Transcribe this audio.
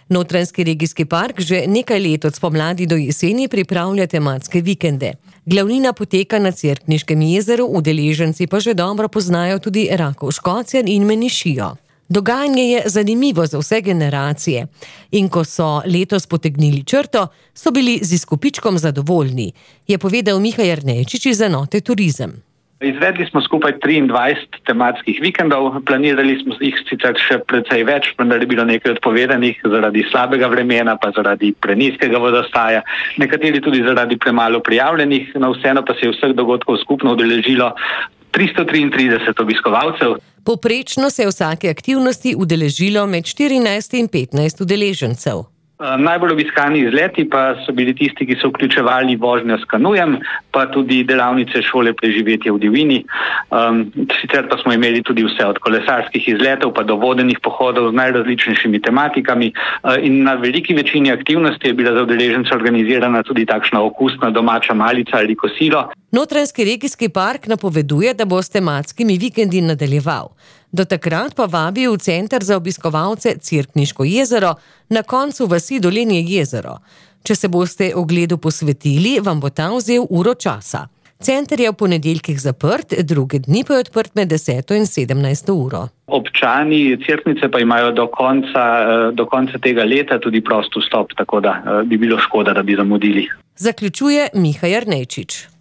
Notranjski regijski park že nekaj let od spomladi do jeseni pripravlja tematske vikende. Glavnina poteka na Cerkniškem jezeru, udeleženci pa že dobro poznajo tudi Rakovškocjan in Menišijo. Dogajanje je zanimivo za vse generacije in ko so letos potegnili črto, so bili z izkupičkom zadovoljni, je povedal Miha Jernečič iz enote Turizem. Izvedli smo skupaj 23 tematskih vikendov, planirali smo jih sicer še precej več, vendar je bilo nekaj odpovedanih zaradi slabega vremena, pa zaradi prenizkega vodostaja, nekateri tudi zaradi premalo prijavljenih, no vseeno pa se je vseh dogodkov skupno udeležilo 333 obiskovalcev. Povprečno se je vsake aktivnosti udeležilo med 14 in 15 udeležencev. Najbolj obiskani izleti pa so bili tisti, ki so vključevali vožnjo s kanujem, pa tudi delavnice šole preživetja v divjini. Sicer pa smo imeli tudi vse od kolesarskih izletov pa do vodenih pohodov z najrazličnejšimi tematikami in na veliki večini aktivnosti je bila za udeležence organizirana tudi takšna okusna domača malica ali kosilo. Notranjski regijski park napoveduje, da bo s tematskimi vikendi nadaljeval. Do takrat pa vabi v center za obiskovalce Cerkniško jezero, na koncu vasi Dolenje jezero. Če se boste ogledu posvetili, vam bo ta vzel uro časa. Center je v ponedeljkih zaprt, druge dni pa je odprt med 10 in 17 uro. Občani Cerknice pa imajo do konca tega leta tudi prost vstop, tako da bi bilo škoda, da bi zamudili. Zaključuje Miha Jernečič.